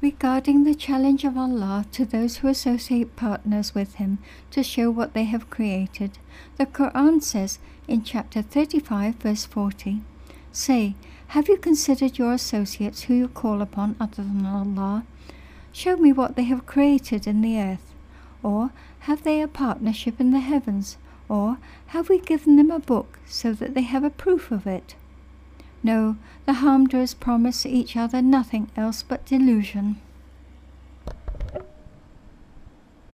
Regarding the challenge of Allah to those who associate partners with Him to show what they have created, the Quran says in chapter 35, verse 40, "Say, have you considered your associates who you call upon other than Allah? Show me what they have created in the earth. Or have they a partnership in the heavens? Or have we given them a book so that they have a proof of it?" No, the harm-doers promise each other nothing else but delusion.